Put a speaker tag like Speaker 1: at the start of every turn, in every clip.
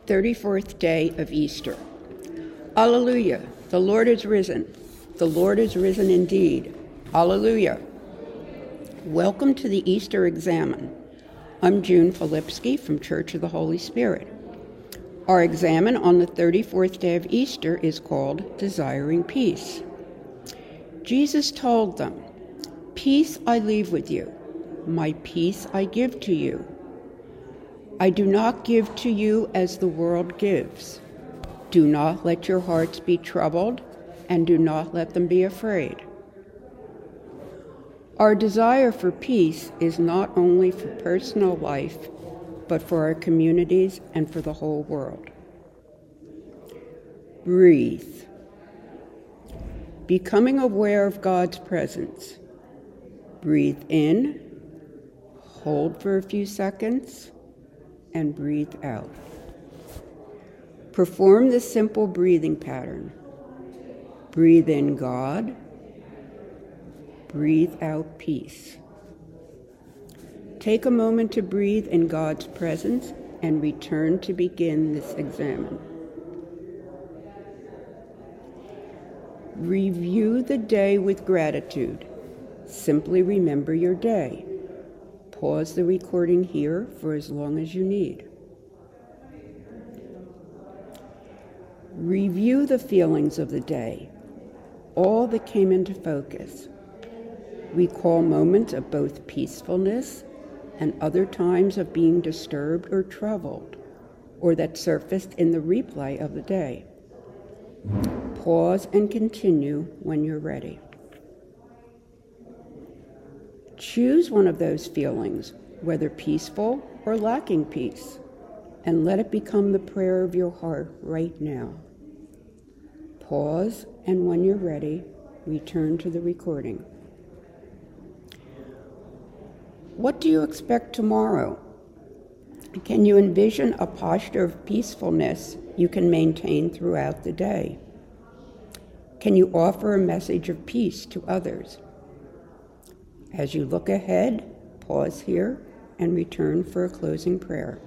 Speaker 1: 34th day of Easter. Alleluia, the Lord is risen. The Lord is risen indeed. Alleluia. Welcome to the Easter Examen. I'm June Filipski from Church of the Holy Spirit. Our examen on the 34th day of Easter is called Desiring Peace. Jesus told them, "Peace I leave with you, my peace I give to you. I do not give to you as the world gives. Do not let your hearts be troubled, and do not let them be afraid." Our desire for peace is not only for personal life, but for our communities and for the whole world. Breathe. Becoming aware of God's presence. Breathe in, hold for a few seconds, and breathe out. Perform this simple breathing pattern. Breathe in God, breathe out peace. Take a moment to breathe in God's presence and return to begin this examen. Review the day with gratitude. Simply remember your day. Pause the recording here for as long as you need. Review the feelings of the day, all that came into focus. Recall moments of both peacefulness and other times of being disturbed or troubled, or that surfaced in the replay of the day. Pause and continue when you're ready. Choose one of those feelings, whether peaceful or lacking peace, and let it become the prayer of your heart right now. Pause, and when you're ready, return to the recording. What do you expect tomorrow? Can you envision a posture of peacefulness you can maintain throughout the day? Can you offer a message of peace to others? As you look ahead, pause here and return for a closing prayer.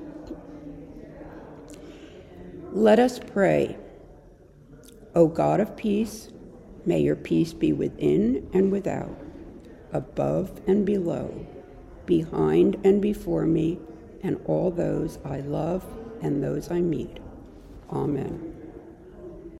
Speaker 1: Let us pray. O God of peace, may your peace be within and without, above and below, behind and before me, and all those I love and those I meet. Amen.